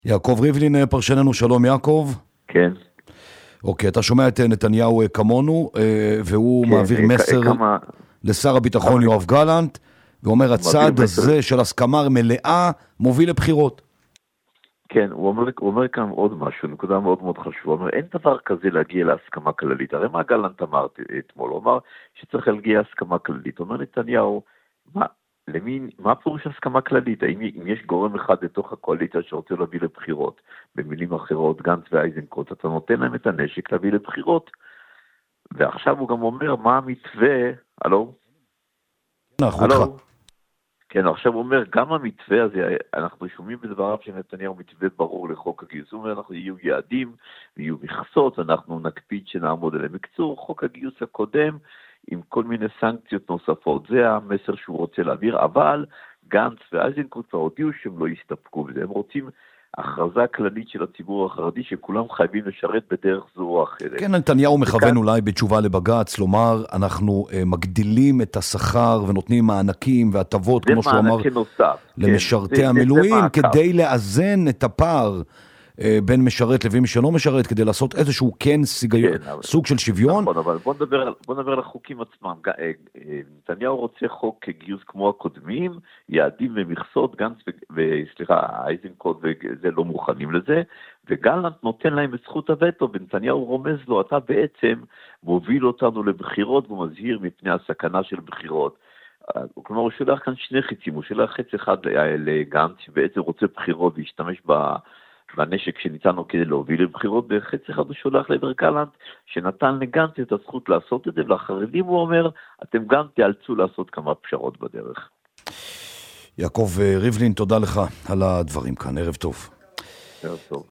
יעקב ריבלין, פרשננו, שלום יעקב. כן. אוקיי, אתה שומע את נתניהו כמונו, והוא מעביר מסר לשר הביטחון יואב גלנט, ואומר הצעד הזה של הסכמה מלאה מוביל לבחירות. כן, הוא אומר כאן עוד משהו, נקודה מאוד מאוד חשובה. הוא אומר, אין דבר כזה להגיע להסכמה כללית. הרי מה גלנט אמר אתמול? הוא אמר שצריך להגיע להסכמה כללית. הוא אומר נתניהו, מה פירוש הסכמה כללית? אם יש גורם אחד בתוך הקואליציה שרוצה להביא לבחירות, במילים אחרות, גנץ ואיזנקוט, אתה נותן להם את הנשק להביא לבחירות. ועכשיו הוא גם אומר, מה המתווה? הלו? הלו? כן, עכשיו הוא אומר, גם המתווה הזה, אנחנו שומעים בדבריו שנתניהו מתווה ברור לחוק הגיוס. הוא אומר, אנחנו יהיו יעדים, יהיו מכסות, אנחנו נקפיד שנעמוד עליהם. בקצור, חוק הגיוס הקודם, עם כל מיני סנקציות נוספות. זה המסר שהוא רוצה להעביר, אבל גנץ ואיזנקוט כבר הודיעו שהם לא יסתפקו בזה. הם רוצים הכרזה כללית של הציבור החרדי, שכולם חייבים לשרת בדרך זו או אחרת. כן, נתניהו מכוון אולי בתשובה לבג"ץ, לומר, אנחנו מגדילים את השכר ונותנים מענקים והטבות, כמו שהוא אמר, למשרתי המילואים, כדי לאזן את הפער בין משרת לבין שלא משרת, כדי לעשות איזשהו סוג של שוויון. נכון, אבל בוא נדבר על החוקים עצמם. נתניהו רוצה חוק גיוס כמו הקודמים, יעדים ומכסות, גנץ איזנקוט וזה לא מוכנים לזה, וגלנט נותן להם את זכות הווטו, ונתניהו רומז לו, אתה בעצם מוביל אותנו לבחירות, והוא מזהיר מפני הסכנה של בחירות. כלומר, הוא שולח כאן שני חיצים, הוא שולח חץ אחד לגנץ, שבעצם רוצה בחירות והשתמש בנשק שניתן לו כדי להוביל לבחירות, בחץ אחד הוא שולח לעבר גלנט, שנתן לגנץ את הזכות לעשות את זה, ולחרדים הוא אומר, אתם גם תיאלצו לעשות כמה פשרות בדרך. יעקב ריבלין, תודה לך על הדברים כאן, ערב טוב. ערב טוב.